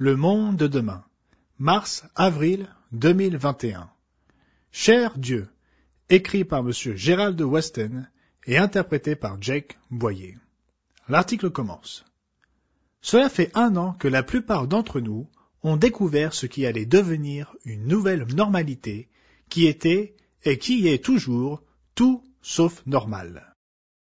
Le monde de demain. Mars-avril 2021. Cher Dieu, écrit par M. Gérald Weston et interprété par Jake Boyer. L'article commence. Cela fait 1 an que la plupart d'entre nous ont découvert ce qui allait devenir une nouvelle normalité qui était et qui est toujours tout sauf normal.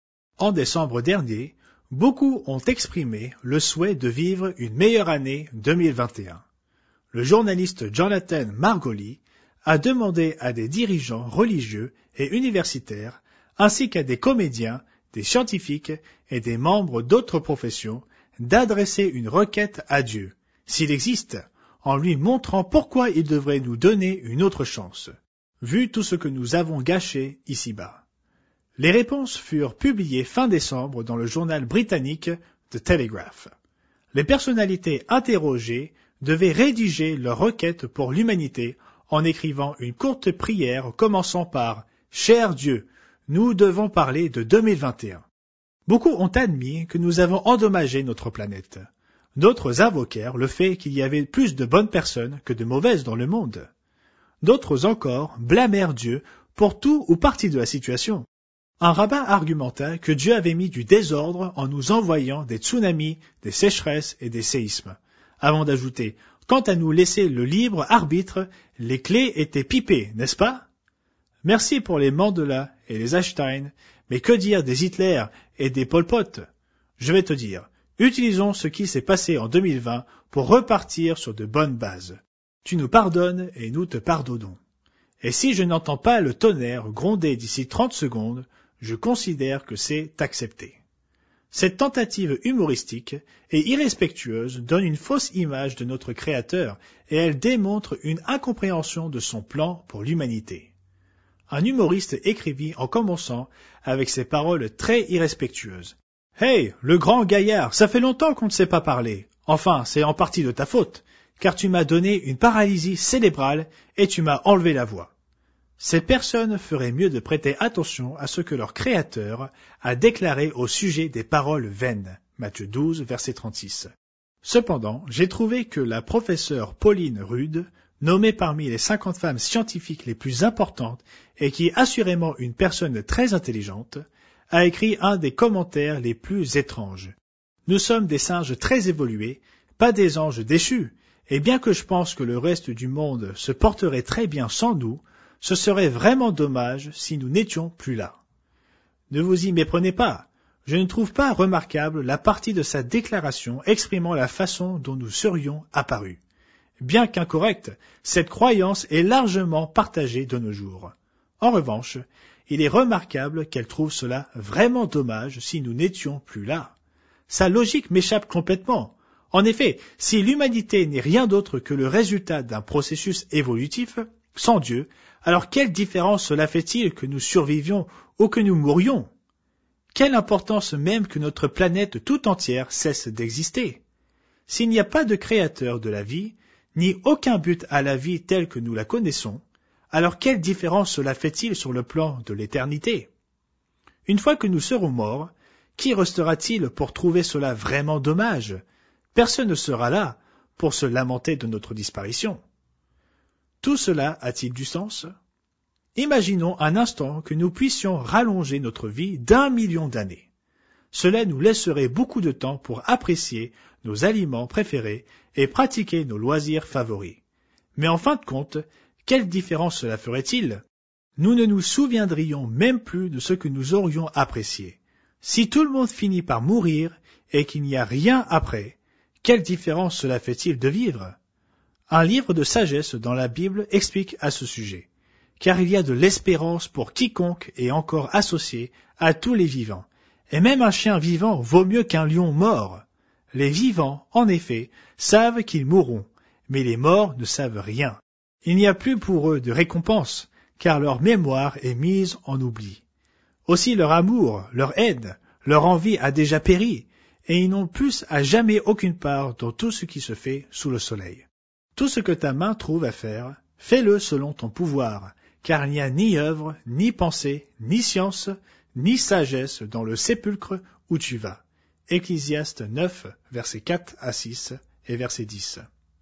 En décembre dernier, beaucoup ont exprimé le souhait de vivre une meilleure année 2021. Le journaliste Jonathan Margoli a demandé à des dirigeants religieux et universitaires, ainsi qu'à des comédiens, des scientifiques et des membres d'autres professions, d'adresser une requête à Dieu, s'il existe, en lui montrant pourquoi il devrait nous donner une autre chance, vu tout ce que nous avons gâché ici-bas. Les réponses furent publiées fin décembre dans le journal britannique The Telegraph. Les personnalités interrogées devaient rédiger leur requête pour l'humanité en écrivant une courte prière commençant par « Cher Dieu, nous devons parler de 2021 ». Beaucoup ont admis que nous avons endommagé notre planète. D'autres invoquèrent le fait qu'il y avait plus de bonnes personnes que de mauvaises dans le monde. D'autres encore blâmèrent Dieu pour tout ou partie de la situation. Un rabbin argumenta que Dieu avait mis du désordre en nous envoyant des tsunamis, des sécheresses et des séismes, avant d'ajouter « Quant à nous laisser le libre arbitre, les clés étaient pipées, n'est-ce pas ?» Merci pour les Mandela et les Einstein, mais que dire des Hitler et des Pol Pot? Je vais te dire, utilisons ce qui s'est passé en 2020 pour repartir sur de bonnes bases. Tu nous pardonnes et nous te pardonnons. Et si je n'entends pas le tonnerre gronder d'ici 30 secondes, je considère que c'est accepté. Cette tentative humoristique et irrespectueuse donne une fausse image de notre Créateur et elle démontre une incompréhension de son plan pour l'humanité. Un humoriste écrivit en commençant avec ces paroles très irrespectueuses. « Hey, le grand gaillard, ça fait longtemps qu'on ne s'est pas parlé. Enfin, c'est en partie de ta faute, car tu m'as donné une paralysie cérébrale et tu m'as enlevé la voix. » Ces personnes feraient mieux de prêter attention à ce que leur Créateur a déclaré au sujet des paroles vaines. Matthieu 12, verset 36. Cependant, j'ai trouvé que la professeure Pauline Rudd, nommée parmi les 50 femmes scientifiques les plus importantes et qui est assurément une personne très intelligente, a écrit un des commentaires les plus étranges. Nous sommes des singes très évolués, pas des anges déchus, et bien que je pense que le reste du monde se porterait très bien sans nous, ce serait vraiment dommage si nous n'étions plus là. Ne vous y méprenez pas, je ne trouve pas remarquable la partie de sa déclaration exprimant la façon dont nous serions apparus. Bien qu'incorrecte, cette croyance est largement partagée de nos jours. En revanche, il est remarquable qu'elle trouve cela vraiment dommage si nous n'étions plus là. Sa logique m'échappe complètement. En effet, si l'humanité n'est rien d'autre que le résultat d'un processus évolutif, sans Dieu, alors quelle différence cela fait-il que nous survivions ou que nous mourions? Quelle importance même que notre planète tout entière cesse d'exister? S'il n'y a pas de créateur de la vie, ni aucun but à la vie telle que nous la connaissons, alors quelle différence cela fait-il sur le plan de l'éternité? Une fois que nous serons morts, qui restera-t-il pour trouver cela vraiment dommage? Personne ne sera là pour se lamenter de notre disparition. Tout cela a-t-il du sens? Imaginons un instant que nous puissions rallonger notre vie d'1 million d'années. Cela nous laisserait beaucoup de temps pour apprécier nos aliments préférés et pratiquer nos loisirs favoris. Mais en fin de compte, quelle différence cela ferait-il? Nous ne nous souviendrions même plus de ce que nous aurions apprécié. Si tout le monde finit par mourir et qu'il n'y a rien après, quelle différence cela fait-il de vivre? Un livre de sagesse dans la Bible explique à ce sujet, car il y a de l'espérance pour quiconque est encore associé à tous les vivants, et même un chien vivant vaut mieux qu'un lion mort. Les vivants, en effet, savent qu'ils mourront, mais les morts ne savent rien. Il n'y a plus pour eux de récompense, car leur mémoire est mise en oubli. Aussi leur amour, leur aide, leur envie a déjà péri, et ils n'ont plus à jamais aucune part dans tout ce qui se fait sous le soleil. Tout ce que ta main trouve à faire, fais-le selon ton pouvoir, car il n'y a ni œuvre, ni pensée, ni science, ni sagesse dans le sépulcre où tu vas. Ecclésiaste 9, versets 4 à 6 et verset 10.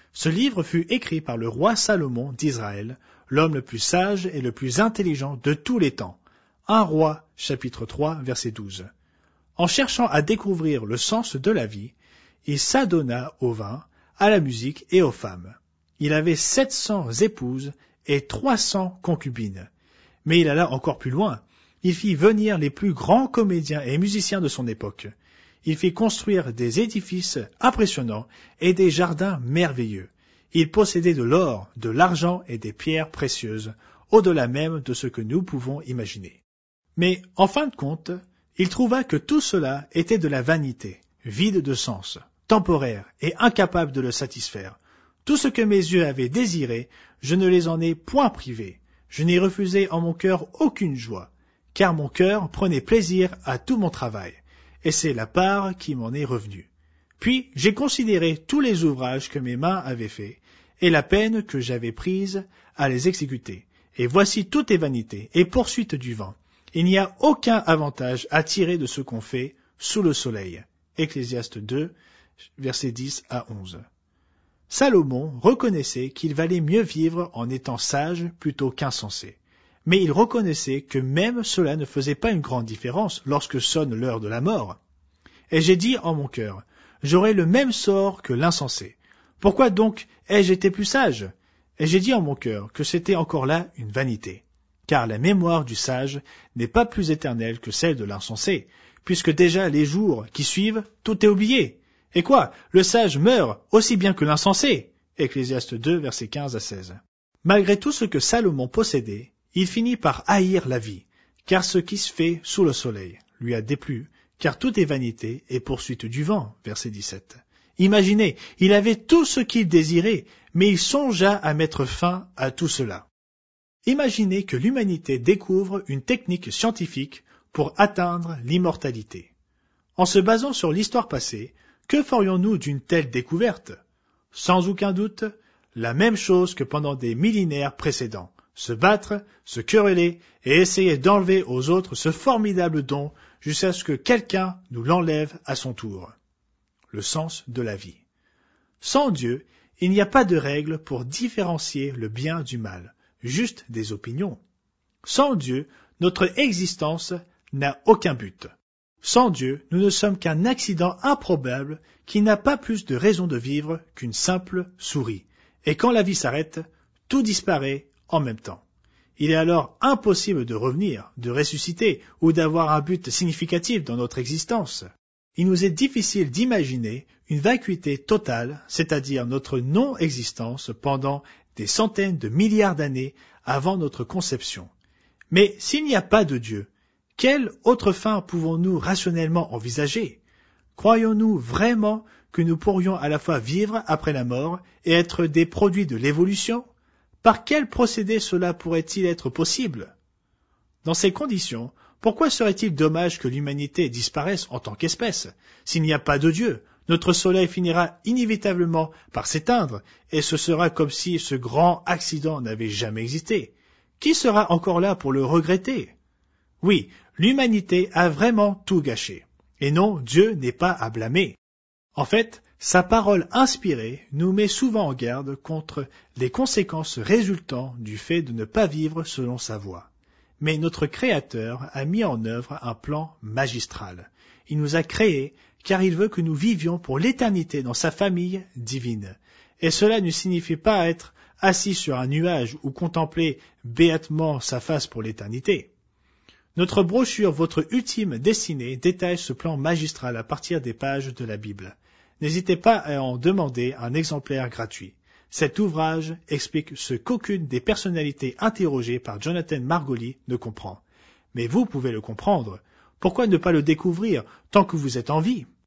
Ce livre fut écrit par le roi Salomon d'Israël, l'homme le plus sage et le plus intelligent de tous les temps. 1 Roi, chapitre 3, verset 12. En cherchant à découvrir le sens de la vie, il s'adonna au vin, à la musique et aux femmes. Il avait 700 épouses et 300 concubines. Mais il alla encore plus loin. Il fit venir les plus grands comédiens et musiciens de son époque. Il fit construire des édifices impressionnants et des jardins merveilleux. Il possédait de l'or, de l'argent et des pierres précieuses, au-delà même de ce que nous pouvons imaginer. Mais, en fin de compte, il trouva que tout cela était de la vanité, vide de sens, temporaire et incapable de le satisfaire. Tout ce que mes yeux avaient désiré, je ne les en ai point privés. Je n'ai refusé en mon cœur aucune joie, car mon cœur prenait plaisir à tout mon travail, et c'est la part qui m'en est revenue. Puis j'ai considéré tous les ouvrages que mes mains avaient faits, et la peine que j'avais prise à les exécuter. Et voici tout est vanité et poursuite du vent. Il n'y a aucun avantage à tirer de ce qu'on fait sous le soleil. Ecclésiaste 2, versets 10 à 11. Salomon reconnaissait qu'il valait mieux vivre en étant sage plutôt qu'insensé. Mais il reconnaissait que même cela ne faisait pas une grande différence lorsque sonne l'heure de la mort. Et j'ai dit en mon cœur, j'aurai le même sort que l'insensé. Pourquoi donc ai-je été plus sage? Et j'ai dit en mon cœur que c'était encore là une vanité. Car la mémoire du sage n'est pas plus éternelle que celle de l'insensé, puisque déjà les jours qui suivent, tout est oublié. Et quoi? Le sage meurt aussi bien que l'insensé. Ecclésiaste 2, versets 15 à 16. Malgré tout ce que Salomon possédait, il finit par haïr la vie, car ce qui se fait sous le soleil lui a déplu, car tout est vanité et poursuite du vent. Verset 17. Imaginez, il avait tout ce qu'il désirait, mais il songea à mettre fin à tout cela. Imaginez que l'humanité découvre une technique scientifique pour atteindre l'immortalité. En se basant sur l'histoire passée, que ferions-nous d'une telle découverte? Sans aucun doute, la même chose que pendant des millénaires précédents, se battre, se quereller et essayer d'enlever aux autres ce formidable don jusqu'à ce que quelqu'un nous l'enlève à son tour. Le sens de la vie. Sans Dieu, il n'y a pas de règle pour différencier le bien du mal, juste des opinions. Sans Dieu, notre existence n'a aucun but. Sans Dieu, nous ne sommes qu'un accident improbable qui n'a pas plus de raison de vivre qu'une simple souris. Et quand la vie s'arrête, tout disparaît en même temps. Il est alors impossible de revenir, de ressusciter ou d'avoir un but significatif dans notre existence. Il nous est difficile d'imaginer une vacuité totale, c'est-à-dire notre non-existence pendant des centaines de milliards d'années avant notre conception. Mais s'il n'y a pas de Dieu, quelle autre fin pouvons-nous rationnellement envisager? Croyons-nous vraiment que nous pourrions à la fois vivre après la mort et être des produits de l'évolution? Par quel procédé cela pourrait-il être possible? Dans ces conditions, pourquoi serait-il dommage que l'humanité disparaisse en tant qu'espèce? S'il n'y a pas de Dieu, notre soleil finira inévitablement par s'éteindre, et ce sera comme si ce grand accident n'avait jamais existé. Qui sera encore là pour le regretter? Oui, l'humanité a vraiment tout gâché. Et non, Dieu n'est pas à blâmer. En fait, sa parole inspirée nous met souvent en garde contre les conséquences résultant du fait de ne pas vivre selon sa voie. Mais notre Créateur a mis en œuvre un plan magistral. Il nous a créés car il veut que nous vivions pour l'éternité dans sa famille divine. Et cela ne signifie pas être assis sur un nuage ou contempler béatement sa face pour l'éternité. Notre brochure Votre ultime destinée détaille ce plan magistral à partir des pages de la Bible. N'hésitez pas à en demander un exemplaire gratuit. Cet ouvrage explique ce qu'aucune des personnalités interrogées par Jonathan Margoli ne comprend. Mais vous pouvez le comprendre. Pourquoi ne pas le découvrir tant que vous êtes en vie?